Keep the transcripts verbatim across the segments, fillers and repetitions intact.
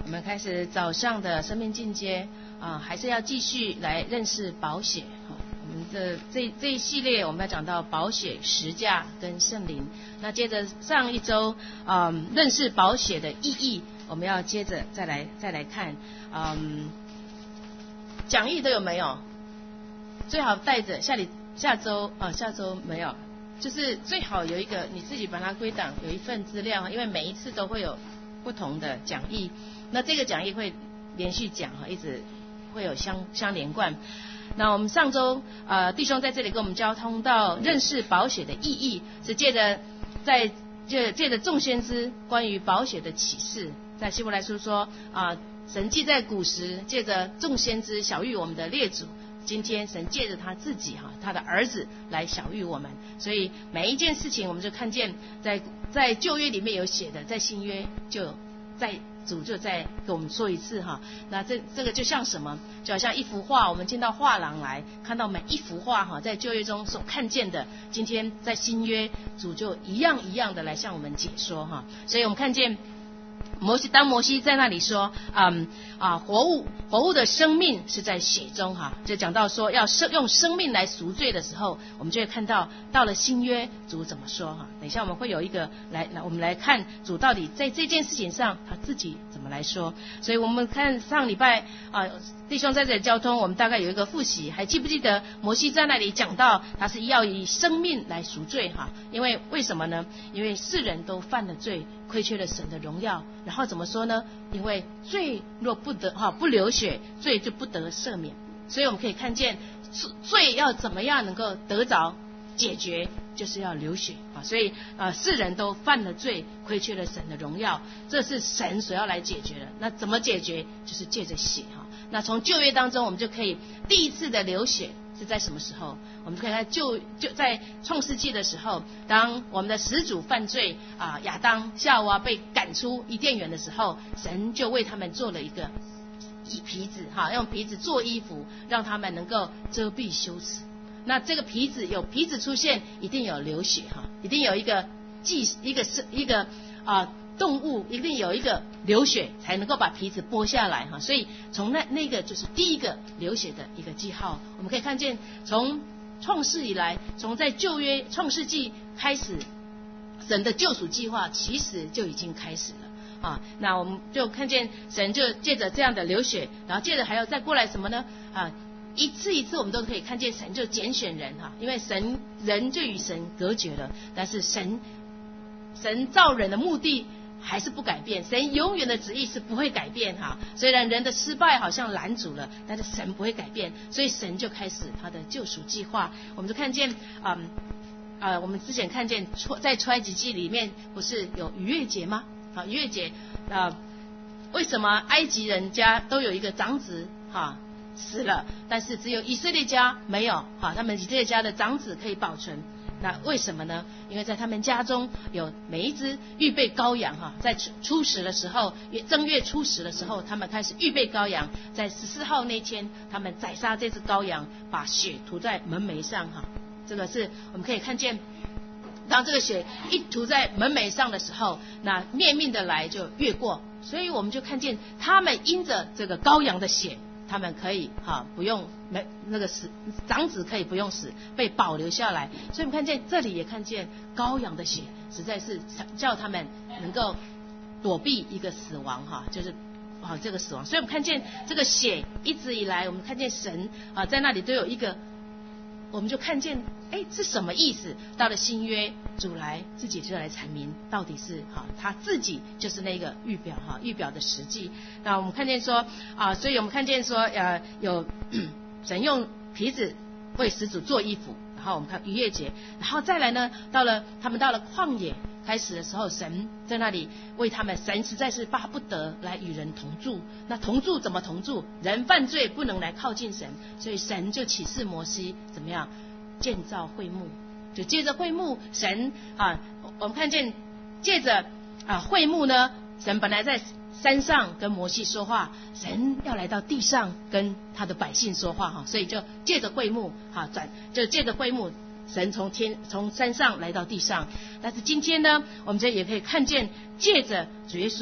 我们开始早上的生命进阶啊，还是要继续来认识宝血啊。我们的这这一系列我们要讲到宝血、十架跟圣灵。那接着上一周啊，认识宝血的意义，我们要接着再来再来看。嗯，讲义都有没有？最好带着下里下周啊，下周没有，就是最好有一个你自己把它归档，有一份资料，因为每一次都会有不同的讲义。那这个讲义会连续讲哈，一直会有相相连贯。那我们上周呃弟兄在这里跟我们交通到认识宝血的意义，是借着在借借着众先知关于宝血的启示，在希伯来书说啊、呃，神既在古时借着众先知晓谕我们的列祖，今天神借着他自己哈，他的儿子来晓谕我们。所以每一件事情我们就看见在在旧约里面有写的，在新约就在主就再给我们说一次哈。那这这个就像什么？就好像一幅画，我们进到画廊来看到每一幅画哈，在旧约中所看见的，今天在新约主就一样一样的来向我们解说哈。所以我们看见摩西，当摩西在那里说，嗯啊，活物活物的生命是在血中哈，就讲到说要生用生命来赎罪的时候，我们就会看到到了新约主怎么说哈。等一下我们会有一个来来，我们来看主到底在这件事情上他自己怎么来说。所以我们看上礼拜啊，弟兄在这里交通，我们大概有一个复习，还记不记得摩西在那里讲到他是要以生命来赎罪哈？因为为什么呢？因为世人都犯了罪，亏缺了神的荣耀。然后怎么说呢？因为罪若不得哈不流血，罪就不得赦免。所以我们可以看见罪要怎么样能够得着解决，就是要流血啊。所以呃世人都犯了罪，亏缺了神的荣耀，这是神所要来解决的。那怎么解决？就是借着血哈。那从旧约当中，我们就可以第一次的流血是在什么时候？我们可以看旧就在创世纪的时候，当我们的始祖犯罪啊，亚当夏娃被赶出伊甸园的时候，神就为他们做了一个皮子哈，用皮子做衣服，让他们能够遮蔽羞耻。那这个皮子有皮子出现，一定有流血哈，一定有一个祭一个是一个啊。动物一定有一个流血才能够把皮子剥下来哈，所以从那那个就是第一个流血的一个记号。我们可以看见从创世以来，从在旧约创世纪开始，神的救赎计划其实就已经开始了啊。那我们就看见神就借着这样的流血，然后接着还要再过来什么呢啊？一次一次我们都可以看见神就拣选人哈，因为神人就与神隔绝了，但是神神造人的目的还是不改变，神永远的旨意是不会改变哈。虽然人的失败好像拦阻了，但是神不会改变，所以神就开始他的救赎计划。我们就看见嗯呃我们之前看见在出埃及记里面不是有逾越节吗？好，逾越节呃为什么埃及人家都有一个长子哈死了，但是只有以色列家没有哈，他们以色列家的长子可以保存。那为什么呢？因为在他们家中有每一只预备羔羊哈，在初十的时候，正月初十的时候，他们开始预备羔羊，在十四号那天，他们宰杀这只羔羊，把血涂在门楣上哈。这个是我们可以看见，当这个血一涂在门楣上的时候，那灭命的来就越过，所以我们就看见他们因着这个羔羊的血，他们可以哈不用没那个死长子可以不用死，被保留下来。所以我们看见这里也看见羔羊的血，实在是叫他们能够躲避一个死亡哈，就是啊这个死亡。所以我们看见这个血一直以来，我们看见神啊在那里都有一个，我们就看见哎是什么意思？到了新约，主来自己就来阐明到底是哈他自己就是那个预表哈预表的实际。那我们看见说啊，所以我们看见说呃有神用皮子为始祖做衣服，然后我们看逾越节，然后再来呢，到了他们到了旷野开始的时候，神在那里为他们，神实在是巴不得来与人同住。那同住怎么同住？人犯罪不能来靠近神，所以神就启示摩西怎么样建造会幕，就借着会幕，神啊，我们看见借着啊会幕呢，神本来在山上跟摩西说话，神要来到地上跟他的百姓说话哈，所以就借着会幕哈转，就借着会幕，神从天从山上来到地上。但是今天呢，我们这也可以看见，借着主耶稣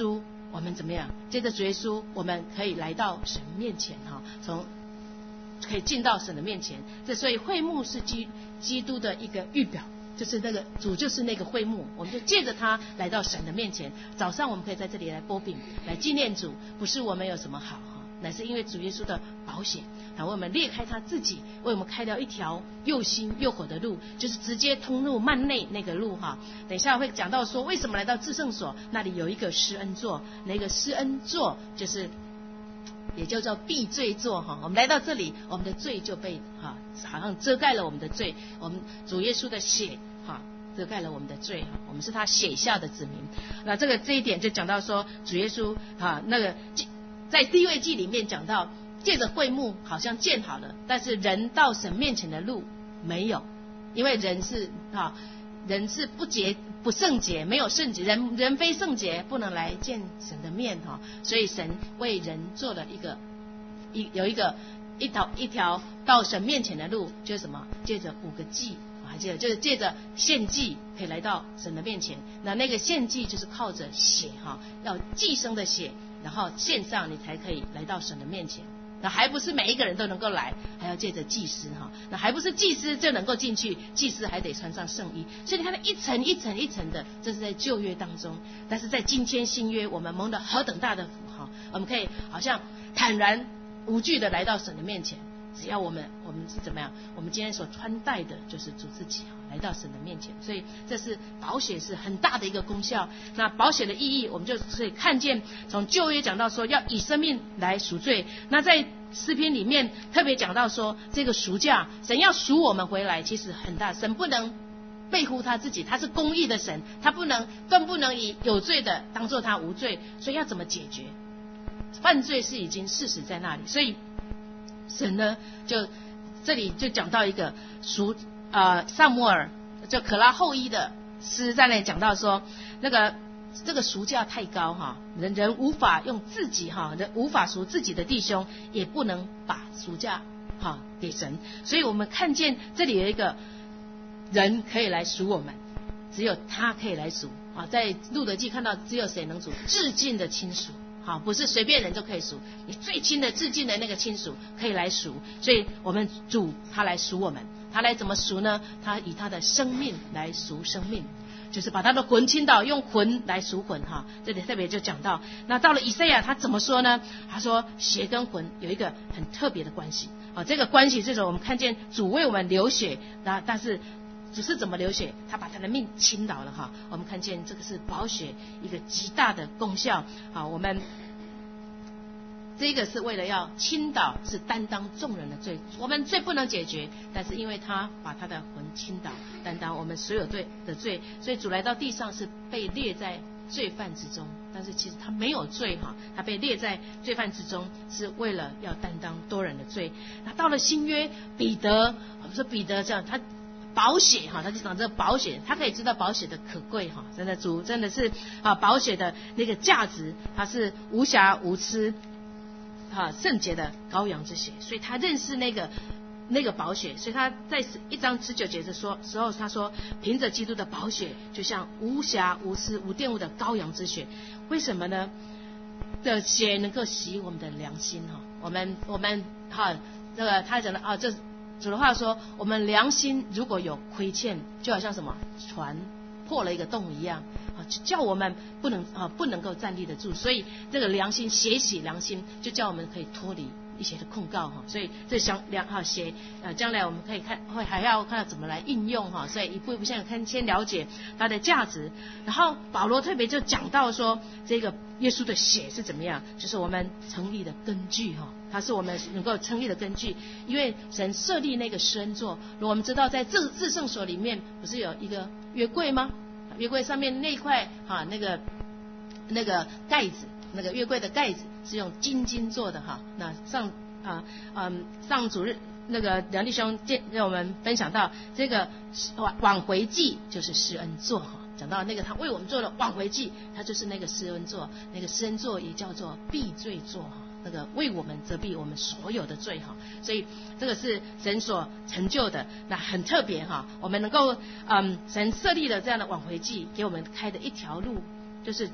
我们怎么样？借着主耶稣，我们可以来到神面前哈，从可以进到神的面前。这所以会幕是基基督的一个预表，就是那个主就是那个会幕，我们就借着他来到神的面前。早上我们可以在这里来擘饼，来纪念主，不是我们有什么好哈，乃是因为主耶稣的宝血，他为我们裂开他自己，为我们开了一条又新又火的路，就是直接通入幔内那个路哈。等一下会讲到说为什么来到至圣所，那里有一个施恩座，那个施恩座就是也就叫避罪座哈。我们来到这里，我们的罪就被哈好像遮盖了我们的罪，我们主耶稣的血哈遮盖了我们的罪哈，我们是他写下的子民。那这个这一点就讲到说主耶稣哈那个在利未记里面讲到，借着会幕好像建好了，但是人到神面前的路没有，因为人是啊，人是不洁不圣洁，没有圣洁，人人非圣洁，不能来见神的面哈。所以神为人做了一个一有一个一条一条到神面前的路，就是什么？借着五个祭，还记得就是借着献祭可以来到神的面前。那那个献祭就是靠着血哈，要寄生的血，然后献上你才可以来到神的面前。那还不是每一个人都能够来，还要借着祭司哈。那还不是祭司就能够进去，祭司还得穿上圣衣。所以你看它一层一层一层的，这是在旧约当中。但是在今天新约，我们蒙了何等大的福哈！我们可以好像坦然无惧的来到神的面前。只要我们我们是怎么样？我们今天所穿戴的就是主自己来到神的面前。所以这是宝血是很大的一个功效。那宝血的意义，我们就可以看见，从旧约讲到说要以生命来赎罪。那在诗篇里面特别讲到说，这个赎价，神要赎我们回来，其实很大。神不能背乎他自己，他是公义的神，他不能更不能以有罪的当作他无罪。所以要怎么解决？犯罪是已经事实在那里，所以神呢，就这里就讲到一个赎呃撒母耳就可拉后裔的诗在那里讲到说，那个这个赎价太高哈，人人无法用自己哈，人无法赎自己的弟兄，也不能把赎价哈给神。所以我们看见这里有一个人可以来赎我们，只有他可以来赎啊。在路德记看到只有谁能赎？至近的亲属。好，不是随便人都可以赎，你最亲的至近的那个亲属可以来赎。所以我们主他来赎我们，他来怎么赎呢？他以他的生命来赎生命，就是把他的魂倾倒，用魂来赎魂哈。这里特别就讲到，那到了以赛亚他怎么说呢？他说血跟魂有一个很特别的关系啊，这个关系就是我们看见主为我们流血，那但是主是怎么流血？他把他的命倾倒了哈。我们看见这个是宝血一个极大的功效。好，我们这个是为了要倾倒，是担当众人的罪。我们罪不能解决，但是因为他把他的魂倾倒，担当我们所有罪的罪，所以主来到地上是被列在罪犯之中，但是其实他没有罪哈，他被列在罪犯之中，是为了要担当多人的罪。那到了新约，彼得，我们说彼得这样，他宝血哈，他就讲这个宝血，他可以知道宝血的可贵哈，真的主真的是啊，宝血的那个价值，它是无瑕无疵啊，圣洁的羔羊之血，所以他认识那个那个宝血，所以他在一章十九节的说时候，他说凭着基督的宝血，就像无瑕无疵无玷污的羔羊之血。为什么呢？的血能够洗我们的良心哈，我们我们哈这个他讲的啊这。主的话说，我们良心如果有亏欠，就好像什么船破了一个洞一样啊，叫我们不能啊不能够站立得住。所以这个良心血洗良心，就叫我们可以脱离一些的控告哈。所以这想良哈血呃，将来我们可以看会还要看到怎么来应用哈。所以一步一步先看先了解它的价值。然后保罗特别就讲到说，这个耶稣的血是怎么样，就是我们成立的根据哈。它是我们能够成立的根据，因为神设立那个施恩座。我们知道在至至圣所里面不是有一个约柜吗？约柜上面那块哈那个那个盖子，那个约柜的盖子是用金金做的哈。那上啊嗯上主日那个梁弟兄让我们分享到这个挽回祭就是施恩座哈。讲到那个他为我们做了挽回祭，他就是那个施恩座，那个施恩座也叫做避罪座哈。那个为我们遮蔽我们所有的罪哈，所以这个是神所成就的，那很特别哈。我们能够嗯，神设立了这样的挽回祭，给我们开的一条路，就是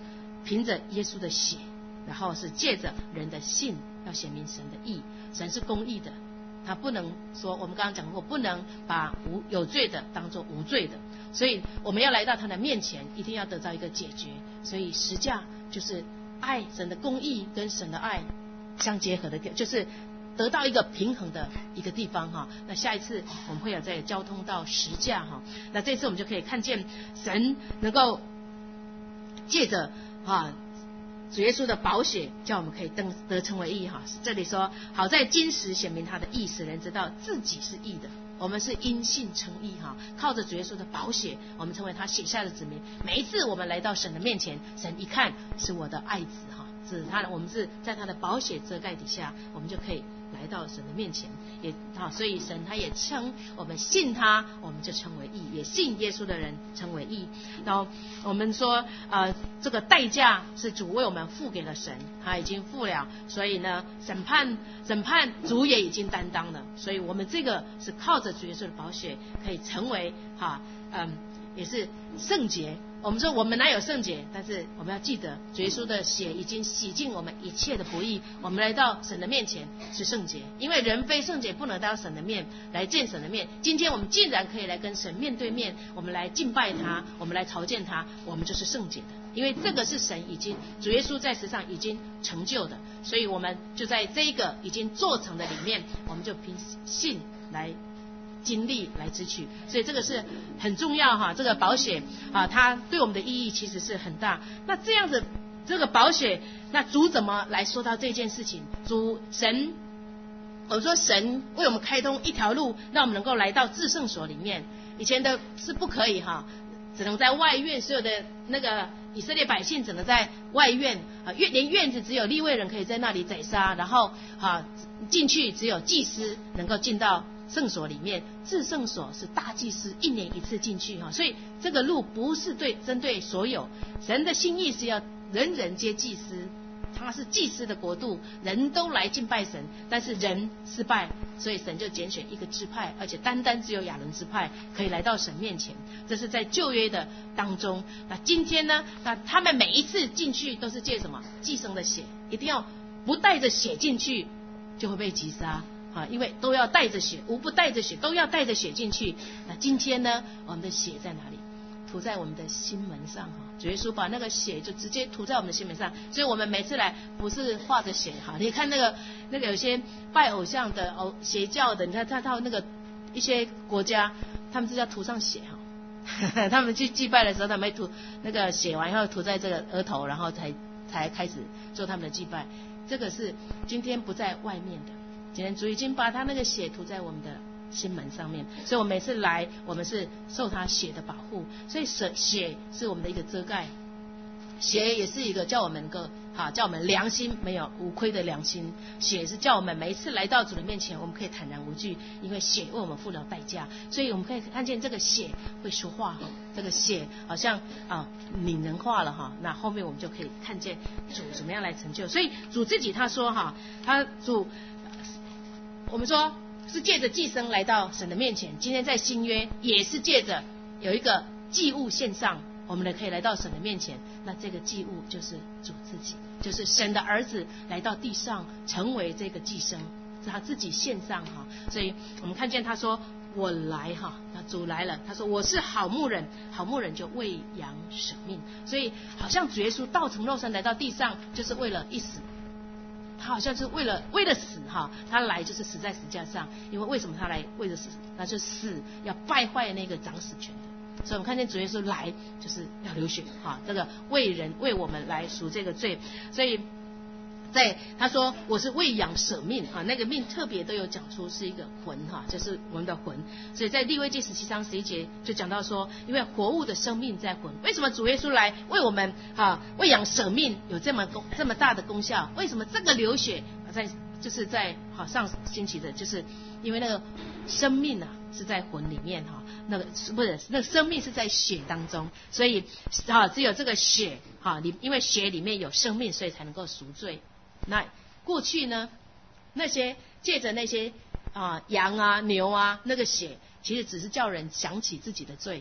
凭着耶稣的血，然后是借着人的信，要显明神的义。神是公义的，他不能说，我们刚刚讲过，不能把无有罪的当作无罪的，所以我们要来到他的面前，一定要得到一个解决。所以十架就是爱，神的公义跟神的爱相结合的，就是得到一个平衡的一个地方哈。那下一次我们会有再交通到十架哈。那这次我们就可以看见神能够借着啊主耶稣的宝血，叫我们可以得得成为义哈。这里说，好在今时显明他的义，使人知道自己是义的。我们是因信称义哈，靠着主耶稣的宝血，我们成为他写下的子民。每一次我们来到神的面前，神一看是我的爱子哈，是他的，我们是在他的宝血遮盖底下，我们就可以来到神的面前。也好，所以神他也称我们信他，我们就称为义；也信耶稣的人称为义。然后我们说，呃，这个代价是主为我们付给了神，他已经付了，所以呢，审判审判主也已经担当了。所以我们这个是靠着主耶稣的宝血，可以成为哈，嗯，也是圣洁。我们说我们哪有圣洁？但是我们要记得，主耶稣的血已经洗净我们一切的不义。我们来到神的面前是圣洁，因为人非圣洁不能到神的面来见神的面。今天我们竟然可以来跟神面对面，我们来敬拜他，我们来朝见他，我们就是圣洁的。因为这个是神已经主耶稣在世上已经成就的，所以我们就在这个已经做成的里面，我们就凭信来经历来支取，所以这个是很重要哈。这个宝血啊，它对我们的意义其实是很大。那这样子，这个宝血，那主怎么来说到这件事情？主神，我们说神为我们开通一条路，让我们能够来到至圣所里面。以前的是不可以哈，只能在外院，所有的那个以色列百姓只能在外院啊，院连院子只有利未人可以在那里宰杀，然后啊进去只有祭司能够进到圣所里面。至圣所是大祭司一年一次进去哈，所以这个路不是对针对所有，神的心意是要人人皆祭司，他是祭司的国度，人都来敬拜神，但是人失败，所以神就拣选一个支派，而且单单只有亚伦支派可以来到神面前。这是在旧约的当中。那今天呢，那他们每一次进去都是借什么？祭牲的血，一定要不带着血进去就会被击杀啊，因为都要带着血，无不带着血，都要带着血进去。那今天呢，我们的血在哪里？涂在我们的心门上哈，主耶稣把那个血就直接涂在我们的心门上，所以我们每次来不是画着血哈。你看那个那个有些拜偶像的偶邪教的，你看他到那个一些国家，他们是要涂上血哈，他们去祭拜的时候，他们会涂那个血完以后涂在这个额头，然后才才开始做他们的祭拜。这个是今天不在外面的。今天主已经把他那个血涂在我们的心门上面，所以我们每次来，我们是受他血的保护，所以血是我们的一个遮盖，血也是一个叫我们能够哈，叫我们良心没有无亏的良心。血是叫我们每一次来到主的面前，我们可以坦然无惧，因为血为我们付了代价。所以我们可以看见这个血会说话哈，这个血好像啊拟人化了哈。那后面我们就可以看见主怎么样来成就。所以主自己他说哈，他主。我们说是借着祭牲来到神的面前，今天在新约也是借着有一个祭物献上，我们呢可以来到神的面前。那这个祭物就是主自己，就是神的儿子来到地上成为这个祭牲，是他自己献上哈。所以我们看见他说我来哈，那主来了，他说我是好牧人，好牧人就为羊舍命。所以好像主耶稣道成肉身来到地上，就是为了一死。他好像是为了为了死哈，他来就是死在石架上。因为为什么他来为了死？那就死要败坏那个掌死权的。所以我们看见主耶稣来就是要流血哈，这个为人为我们来赎这个罪。所以在他说我是为羊舍命哈，那个命特别都有讲出是一个魂哈，就是我们的魂。所以在利未记十七章十一节就讲到说，因为活物的生命在魂。为什么主耶稣来为我们哈为羊舍命有这么功这么大的功效？为什么这个流血在就是在好上星期的，就是因为那个生命啊是在魂里面哈，那个不是那个生命是在血当中，所以哈只有这个血哈，里因为血里面有生命，所以才能够赎罪。那过去呢，那些借着那些啊羊啊牛啊那个血，其实只是叫人想起自己的罪，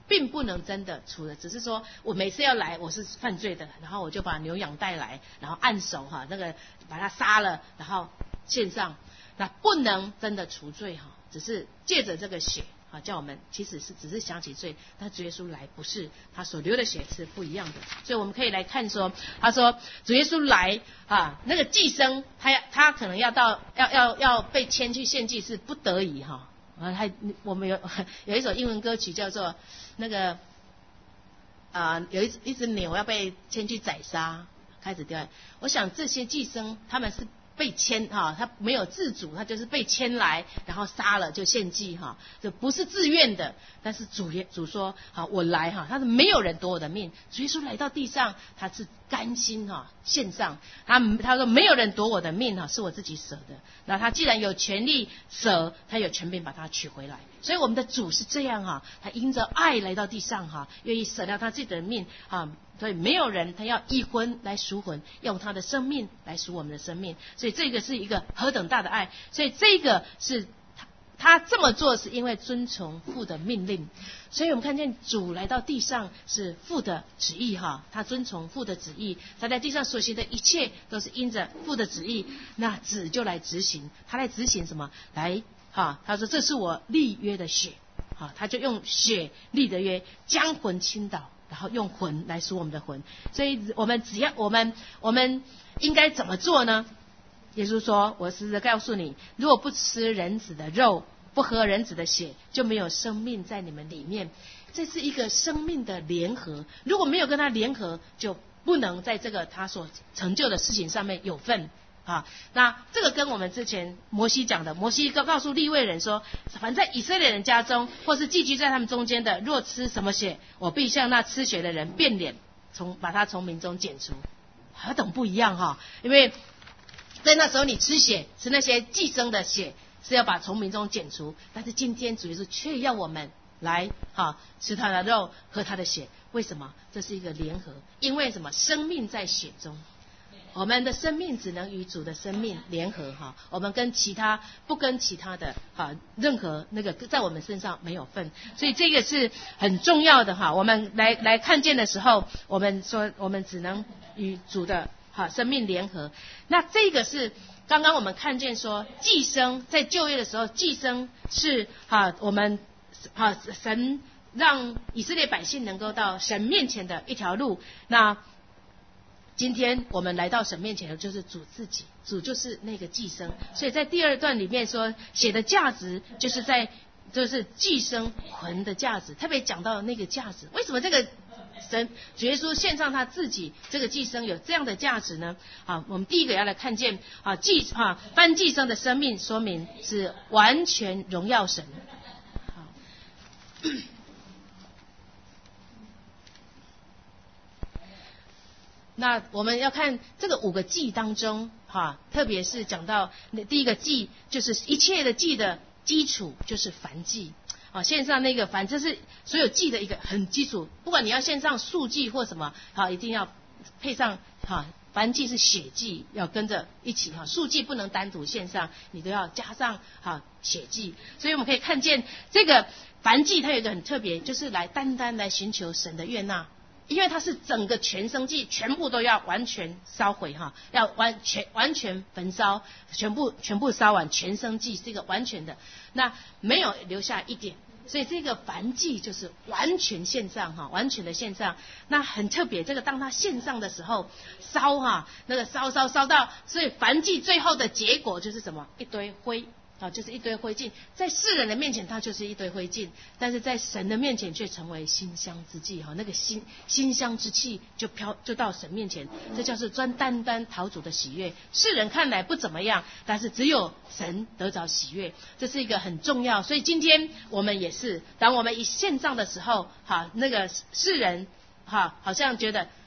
并不能真的除了，只是说我每次要来我是犯罪的，然后我就把牛羊带来，然后按手哈，那个把它杀了，然后献上，那不能真的除罪哈，只是借着这个血啊，叫我们其实是只是想起罪，但主耶稣来不是，他所流的血是不一样的，所以我们可以来看说，他说主耶稣来啊，那个祭牲他他可能要到要要要被牵去献祭是不得已哈。啊，还我们有有一首英文歌曲叫做那个啊、呃，有一一只牛要被牵去宰杀，开始掉。我想这些祭牲他们是被牵哈，他没有自主，他就是被牵来，然后杀了就献祭哈，这不是自愿的。但是主耶主说好，我来哈，他是没有人夺我的命。主耶稣来到地上，他是甘心哈献上，他他说没有人夺我的命哈，是我自己舍的。那他既然有权利舍，他有权柄把它取回来。所以我们的主是这样哈，他因着爱来到地上哈，愿意舍掉他自己的命啊。所以没有人他要以魂来赎魂，用他的生命来赎我们的生命。所以这个是一个何等大的爱。所以这个是他他这么做是因为遵从父的命令。所以我们看见主来到地上是父的旨意哈，他遵从父的旨意，他在地上所行的一切都是因着父的旨意，那子就来执行，他来执行什么？来哈，他说这是我立约的血，好，他就用血立的约，将魂倾倒，然后用魂来赎我们的魂。所以我们只要我们我们应该怎么做呢？耶稣说，我实在告诉你，如果不吃人子的肉，不喝人子的血，就没有生命在你们里面。这是一个生命的联合，如果没有跟他联合，就不能在这个他所成就的事情上面有份啊。那这个跟我们之前摩西讲的，摩西告告诉利未人说，凡在以色列人家中或是寄居在他们中间的，若吃什么血，我必向那吃血的人变脸，从把他从民中剪除。何等不一样哈！因为在那时候你吃血，吃那些寄生的血，是要把从民中剪除，但是今天主耶稣却要我们来哈吃他的肉，喝他的血。为什么？这是一个联合，因为什么？生命在血中。我们的生命只能与主的生命联合哈，我们跟其他不跟其他的哈任何那个在我们身上没有份，所以这个是很重要的哈。我们来来看见的时候，我们说我们只能与主的哈生命联合。那这个是刚刚我们看见说，祭牲在旧约的时候，祭牲是哈我们哈神让以色列百姓能够到神面前的一条路。那今天我们来到神面前的就是主自己，主就是那个祭牲。所以在第二段里面说，血的价值就是在就是祭牲魂的价值，特别讲到那个价值。为什么这个神主耶稣献上他自己这个祭牲有这样的价值呢？啊，我们第一个要来看见啊祭啊翻祭牲的生命，说明是完全荣耀神。好。那我们要看这个五个祭当中哈，特别是讲到第一个祭，就是一切的祭的基础就是燔祭啊，线上那个燔这是所有祭的一个很基础，不管你要线上素祭或什么好，一定要配上哈，燔祭是血祭，要跟着一起哈，素祭不能单独线上，你都要加上哈血祭。所以我们可以看见这个燔祭它有一个很特别，就是来单单来寻求神的悦纳。因为它是整个全生祭，全部都要完全烧毁哈，要完全完全焚烧，全部全部烧完，全生祭是一个完全的，那没有留下一点，所以这个燔祭就是完全献上哈，完全的献上。那很特别，这个当它献上的时候，烧哈，那个烧烧烧到，所以燔祭最后的结果就是什么？一堆灰。啊，就是一堆灰烬，在世人的面前它就是一堆灰烬，但是在神的面前却成为馨香之祭哈，那个馨馨香之气就飘就到神面前，这叫是专单单讨主的喜悦。世人看来不怎么样，但是只有神得着喜悦，这是一个很重要。所以今天我们也是，当我们一献上的时候，哈，那个世人哈好像觉得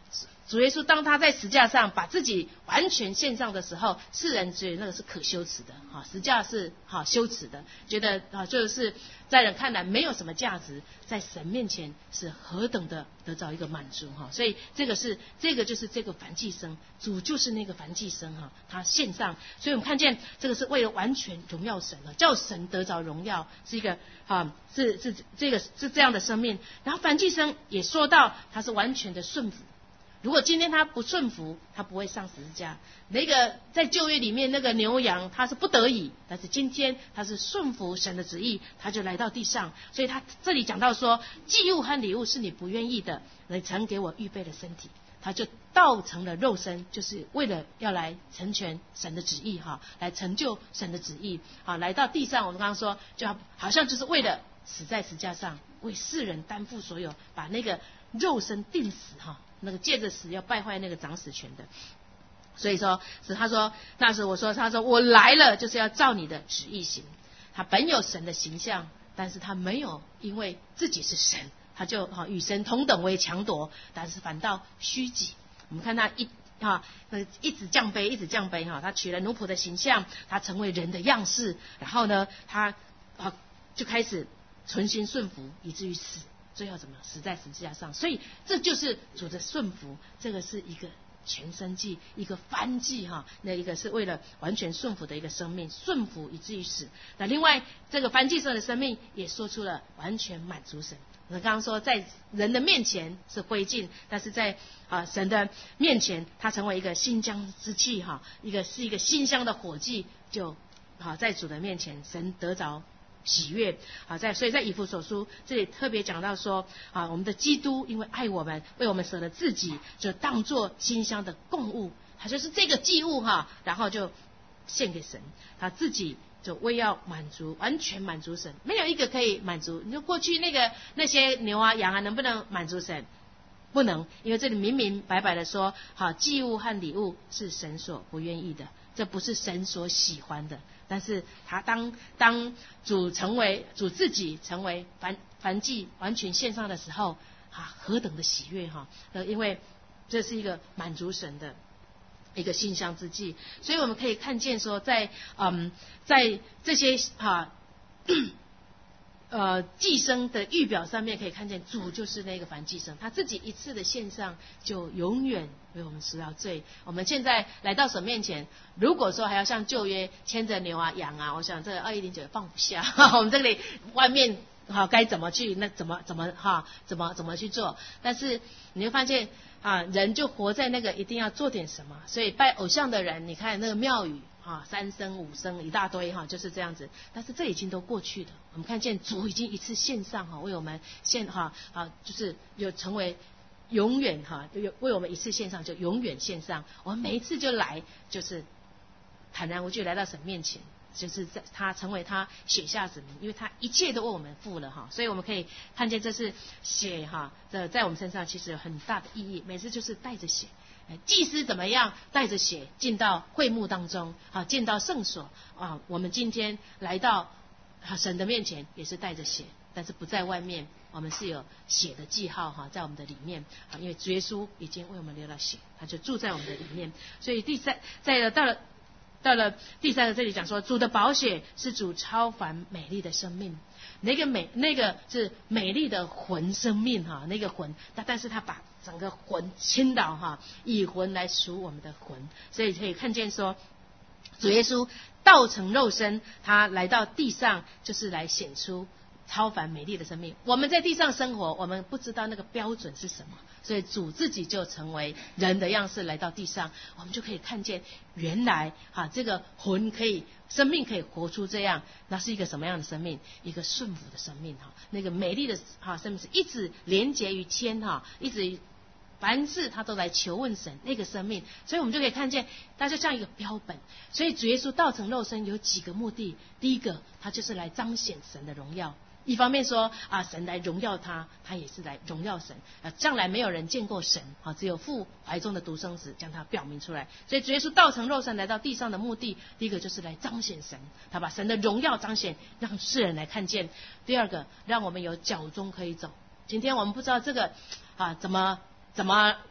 主耶稣当他在十架上把自己完全献上的时候，世人觉得那个是可羞耻的，哈，十架是哈羞耻的，觉得啊就是在人看来没有什么价值，在神面前是何等的得到一个满足哈。所以这个是这个就是这个燔祭牲，主就是那个燔祭牲哈，他献上，所以我们看见这个是为了完全荣耀神了，叫神得着荣耀，是一个啊是是这个是这样的生命。然后燔祭牲也说到他是完全的顺服。如果今天他不顺服，他不会上十字架。那个在旧约里面那个牛羊，他是不得已，但是今天他是顺服神的旨意，他就来到地上。所以他这里讲到说，祭物和礼物是你不愿意的，你曾给我预备了身体，他就道成了肉身，就是为了要来成全神的旨意哈，来成就神的旨意啊，来到地上。我们刚刚说，就好像就是为了死在十字架上，为世人担负所有，把那个肉身钉死哈。那个借着死要败坏那个掌死权的，所以说是他说那时我说他说我来了就是要照你的旨意行。他本有神的形象，但是他没有因为自己是神，他就哈与神同等为强夺，但是反倒虚己。我们看他一哈那一直降卑，一直降卑哈，他取了奴仆的形象，他成为人的样式，然后呢他啊就开始存心顺服，以至于死。最后怎么死在十字架上？所以这就是主的顺服，这个是一个全身祭，一个燔祭哈。那一个是为了完全顺服的一个生命，顺服以至于死。那另外这个燔祭生的生命也说出了完全满足神。我刚刚说在人的面前是灰烬，但是在啊神的面前，他成为一个馨香之气哈，一个是一个馨香的火祭，就好在主的面前，神得着喜悦啊，在所以在以弗所书这里特别讲到说啊，我们的基督因为爱我们，为我们舍了自己，就当作馨香的供物，他就是这个祭物哈，然后就献给神，他自己就为要满足，完全满足神，没有一个可以满足。你说过去那个那些牛啊羊啊，能不能满足神？不能，因为这里明明白白的说，好，祭物和礼物是神所不愿意的，这不是神所喜欢的。但是他当当主成为主自己成为燔燔祭完全献上的时候啊，何等的喜悦哈！呃，因为这是一个满足神的一个馨香之祭，所以我们可以看见说在，在嗯在这些哈。呃，祭牲的预表上面可以看见，主就是那个燔祭牲，他自己一次的献上，就永远为我们赎了罪。我们现在来到神面前，如果说还要像旧约牵着牛啊羊啊，我想这个二一零九也放不下。我们这里外面哈该怎么去，那怎么怎么哈怎么怎么去做？但是你会发现啊，人就活在那个一定要做点什么，所以拜偶像的人，你看那个庙宇。啊，三牲五牲一大堆哈，就是这样子。但是这已经都过去了。我们看见主已经一次献上哈，为我们献哈啊，就是有成为永远哈，有为我们一次献上就永远献上。我们每一次就来，就是坦然无惧来到神面前，就是在他成为他血下子民，因为他一切都为我们付了哈。所以我们可以看见这是血哈的在我们身上其实有很大的意义。每次就是带着血。祭司怎么样带着血进到会幕当中啊，进到圣所啊？我们今天来到神的面前也是带着血，但是不在外面，我们是有血的记号哈，在我们的里面啊，因为主耶稣已经为我们流了血，他就住在我们的里面。所以第三，在到了到了第三个这里讲说，主的宝血是主超凡美丽的生命。那个美，那个是美丽的魂生命哈，那个魂，但但是他把整个魂倾倒哈，以魂来赎我们的魂，所以可以看见说，主耶稣道成肉身，他来到地上就是来显出超凡美丽的生命。我们在地上生活，我们不知道那个标准是什么，所以主自己就成为人的样式来到地上，我们就可以看见原来哈这个魂可以生命可以活出这样，那是一个什么样的生命？一个顺服的生命哈，那个美丽的哈生命是一直连结于天哈，一直凡事他都来求问神那个生命，所以我们就可以看见它就像一个标本。所以主耶稣道成肉身有几个目的，第一个他就是来彰显神的荣耀。一方面说啊，神来荣耀他，他也是来荣耀神。啊，将来没有人见过神，啊，只有父怀中的独生子将他表明出来。所以主耶稣道成肉身来到地上的目的，第一个就是来彰显神，他把神的荣耀彰显，让世人来看见。第二个，让我们有脚中可以走。今天我们不知道这个啊怎么怎么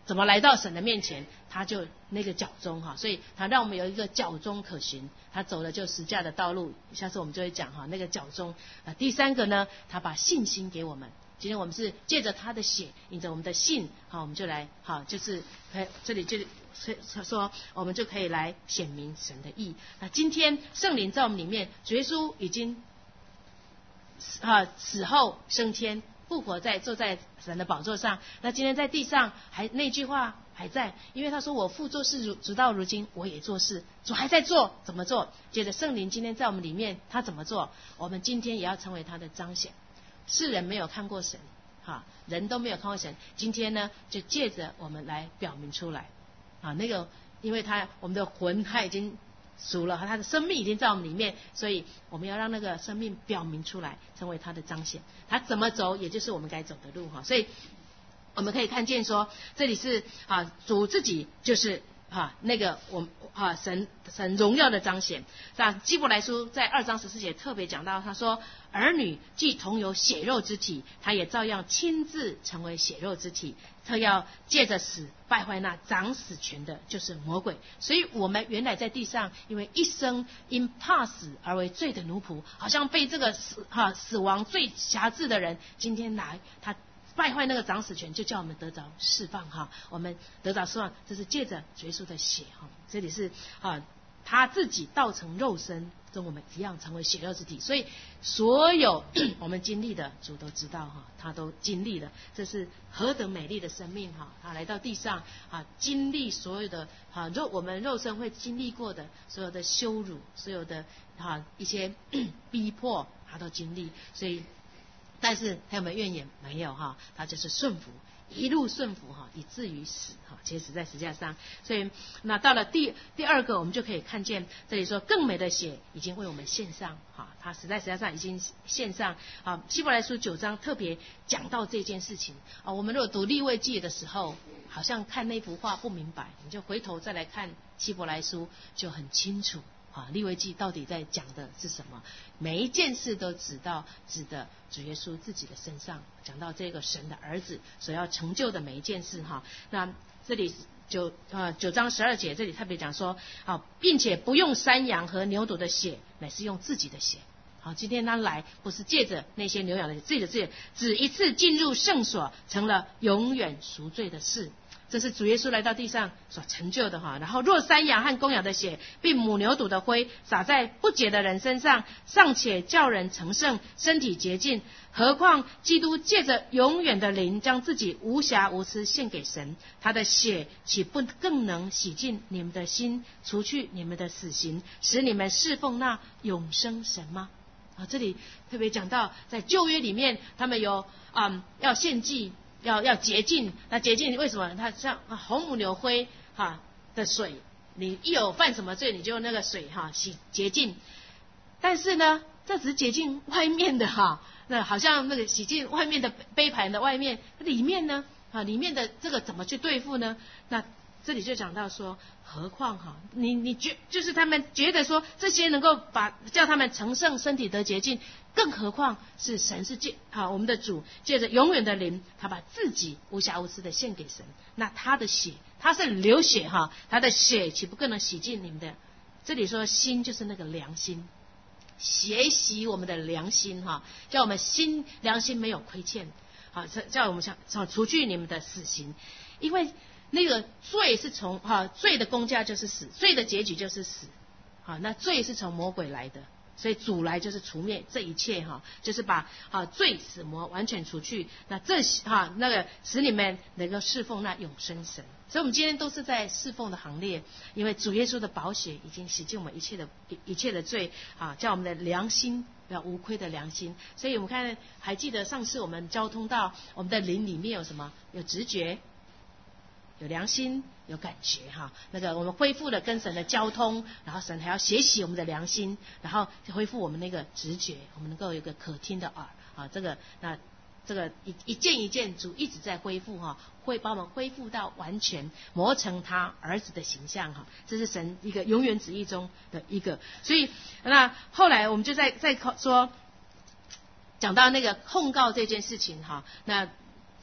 怎么来到神的面前？他就那个脚踪哈，所以他让我们有一个脚踪可循，他走了就十架的道路。下次我们就会讲哈那个脚踪啊。第三个呢，他把信心给我们。今天我们是借着他的血，引着我们的信，好，我们就来好，就是这里就说我们就可以来显明神的义。那今天圣灵在我们里面，主耶稣已经啊死后升天，复活在坐在神的宝座上。那今天在地上还那句话还在，因为他说我父做事如直到如今，我也做事，主还在做，怎么做？接着圣灵今天在我们里面，他怎么做？我们今天也要成为他的彰显。世人没有看过神，哈，人都没有看过神。今天呢，就借着我们来表明出来，啊，那个，因为他我们的魂他已经属了，他的生命已经在我们里面，所以我们要让那个生命表明出来，成为他的彰显。他怎么走，也就是我们该走的路，哈。所以我们可以看见说，这里是啊，主自己就是啊那个我啊神神荣耀的彰显。像希伯来书在二章十四节特别讲到，他说。儿女既同有血肉之体，他也照样亲自成为血肉之体。他要借着死败坏那掌死权的，就是魔鬼。所以我们原来在地上，因为一生因怕死而为罪的奴仆，好像被这个死哈死亡最辖制的人，今天来他败坏那个掌死权，就叫我们得着释放哈。我们得着释放，这是借着耶稣的血哈。这里是啊。他自己道成肉身，跟我们一样成为血肉之体，所以所有我们经历的主都知道哈，他都经历了，这是何等美丽的生命哈！他来到地上啊，经历所有的啊肉我们肉身会经历过的所有的羞辱，所有的啊一些逼迫，他都经历。所以，但是他有没有怨言？没有哈，他就是顺服。一路顺服哈，以至于死哈，且死在十字架上。所以那到了第第二个，我们就可以看见这里说更美的血已经为我们献上哈，他死在十字架上已经献上啊。希伯来书九章特别讲到这件事情啊。我们如果读利未记的时候，好像看那幅画不明白，你就回头再来看希伯来书就很清楚。啊，利未记到底在讲的是什么？每一件事都指到指的主耶稣自己的身上，讲到这个神的儿子所要成就的每一件事哈。那这里九呃九章十二节这里特别讲说啊，并且不用山羊和牛犊的血，乃是用自己的血。好，今天他来不是借着那些牛羊的自己的血，只一次进入圣所，成了永远赎罪的事。这是主耶稣来到地上所成就的哈。然后若山羊和公羊的血，并母牛犊的灰洒在不洁的人身上，尚且叫人成圣，身体洁净，何况基督借着永远的灵，将自己无瑕无疵献给神，他的血岂不更能洗净你们的心，除去你们的死刑，使你们侍奉那永生神吗？啊，这里特别讲到，在旧约里面，他们有嗯要献祭。要要洁净，那洁净为什么？它像红母牛灰哈的水，你一有犯什么罪，你就用那个水哈洗洁净。但是呢，这只是洁净外面的哈，那好像那个洗净外面的杯盘的外面，里面呢啊里面的这个怎么去对付呢？那这里就讲到说，何况哈，你你觉就是他们觉得说这些能够把叫他们成圣，身体得洁净。更何况是神是借啊，我们的主借着永远的灵，他把自己无瑕无疵的献给神。那他的血，他是流血哈，他的血岂不更能洗净你们的？这里说心就是那个良心，学习我们的良心哈，叫我们心良心没有亏欠，好，叫我们想想除去你们的死刑，因为那个罪是从哈罪的工价就是死，罪的结局就是死，好，那罪是从魔鬼来的。所以主来就是除灭这一切哈，就是把啊罪死魔完全除去。那这哈那个使你们能够侍奉那永生神。所以我们今天都是在侍奉的行列，因为主耶稣的宝血已经洗净我们一切的一一切的罪啊，叫我们的良心要无亏的良心。所以我们看还记得上次我们交通到我们的灵里面有什么？有直觉。有良心，有感觉哈。那个我们恢复了跟神的交通，然后神还要学习我们的良心，然后恢复我们那个直觉，我们能够有一个可听的耳啊。这个那这个一一件一件主一直在恢复哈，会把我们恢复到完全磨成他儿子的形象哈。这是神一个永远旨意中的一个。所以那后来我们就在在说讲到那个控告这件事情哈，那。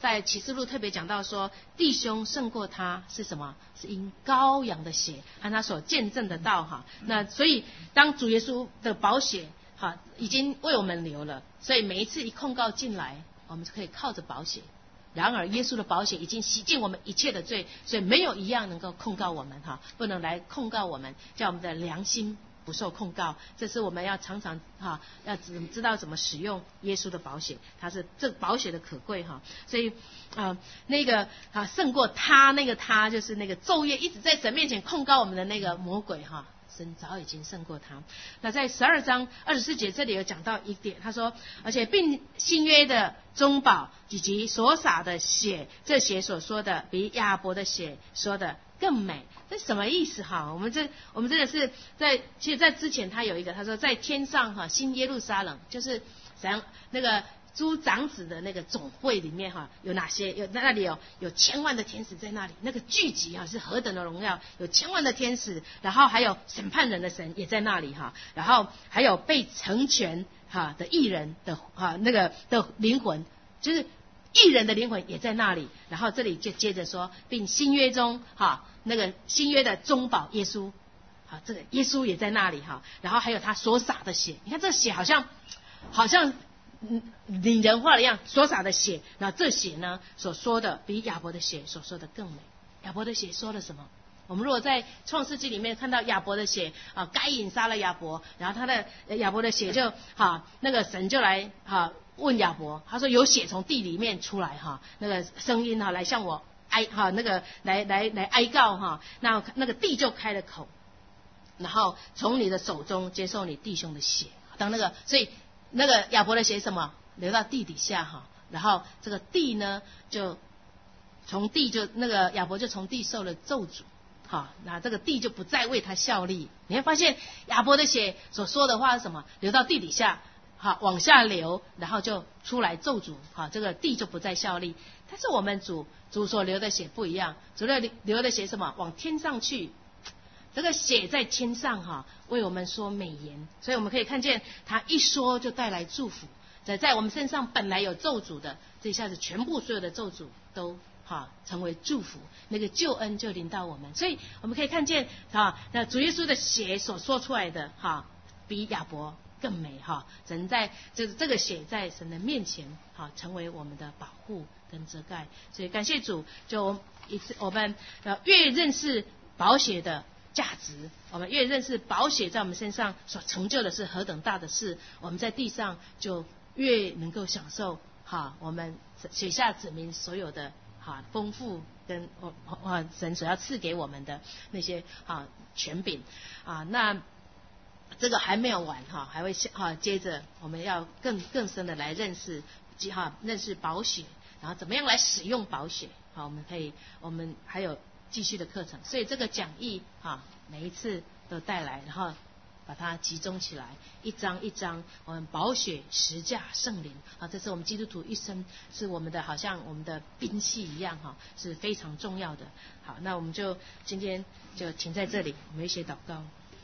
在启示录特别讲到说，弟兄胜过他是什么？是因羔羊的血和他所见证的道哈。那所以当主耶稣的宝血哈已经为我们流了，所以每一次一控告进来，我们就可以靠着宝血。然而耶稣的宝血已经洗净我们一切的罪，所以没有一样能够控告我们哈，不能来控告我们，叫我们的良心不受控告。这是我们要常常哈，要知知道怎么使用耶稣的宝血，它是这宝血的可贵哈。所以啊、呃，那个啊胜过他那个他就是那个昼夜一直在神面前控告我们的那个魔鬼哈。神早已经胜过他。那在十二章二十四节这里有讲到一点，他说，而且并新约的中保以及所洒的血，这血所说的比亚伯的血说的更美。这什么意思哈？我们这我们真的是在，其实在之前他有一个，他说在天上哈，新耶路撒冷就是像那个诸长子的那个总会里面哈，有哪些？有那里有有千万的天使在那里，那个聚集哈是何等的荣耀！有千万的天使，然后还有审判人的神也在那里哈，然后还有被成全哈的义人的哈那个的灵魂，就是义人的灵魂也在那里。然后这里就接着说，并新约中哈那个新约的中保耶稣，好，这个耶稣也在那里哈，然后还有他所洒的血，你看这血好像好像。嗯，拟人化的一样，所洒的血，那这血呢所说的比亚伯的血所说的更美。亚伯的血说了什么？我们如果在创世纪里面看到亚伯的血啊，该隐杀了亚伯，然后他的亚伯的血就哈，那个神就来哈问亚伯，他说有血从地里面出来哈，那个声音哈来向我哀哈那个来来来哀告哈，那那个地就开了口，然后从你的手中接受你弟兄的血，当那个所以。那个亚伯的血什么流到地底下哈，然后这个地呢就从地就那个亚伯就从地受了咒诅，好，那这个地就不再为他效力。你会发现亚伯的血所说的话是什么？流到地底下，好往下流，然后就出来咒诅，好，这个地就不再效力。但是我们主主所流的血不一样，主流流的血什么？往天上去。这个血在天上哈，为我们说美言，所以我们可以看见他一说就带来祝福。在在我们身上本来有咒诅的，这一下子全部所有的咒诅都哈成为祝福，那个救恩就临到我们。所以我们可以看见哈，那主耶稣的血所说出来的哈，比亚伯更美哈。神在就是这个血在神的面前哈，成为我们的保护跟遮盖。所以感谢主，就一次我们呃越认识宝血的价值，我们越认识宝血在我们身上所成就的是何等大的事，我们在地上就越能够享受哈我们血下子民所有的哈丰富跟哦哦神所要赐给我们的那些啊权柄啊。那这个还没有完哈，还会哈接着我们要更更深的来认识哈认识宝血，然后怎么样来使用宝血。好，我们可以我们还有继续的课程，所以这个讲义哈，每一次都带来，然后把它集中起来，一章一章，我们宝血十架圣灵啊，这是我们基督徒一生是我们的好像我们的兵器一样哈，是非常重要的。好，那我们就今天就停在这里，我们一起祷告。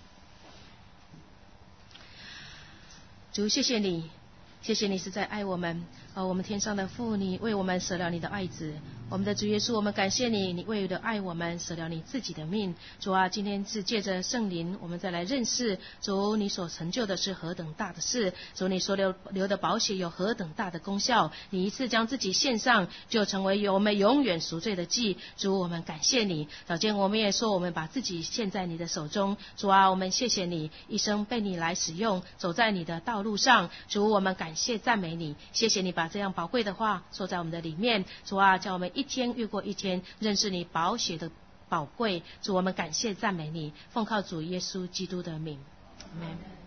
主，谢谢你，谢谢你是在爱我们。哦，我们天上的父，你为我们舍了你的爱子，我们的主耶稣，我们感谢你，你为了爱我们舍了你自己的命。主啊，今天是借着圣灵，我们再来认识主你所成就的是何等大的事，主你所流流的宝血有何等大的功效，你一次将自己献上，就成为我们永远赎罪的祭。主，我们感谢你。早间我们也说，我们把自己献在你的手中。主啊，我们谢谢你，一生被你来使用，走在你的道路上。主，我们感谢赞美你，谢谢你把这样宝贵的话说在我们的里面。主啊，叫我们一天越过一天认识你宝血的宝贵。主，我们感谢赞美你，奉靠主耶稣基督的名，阿们。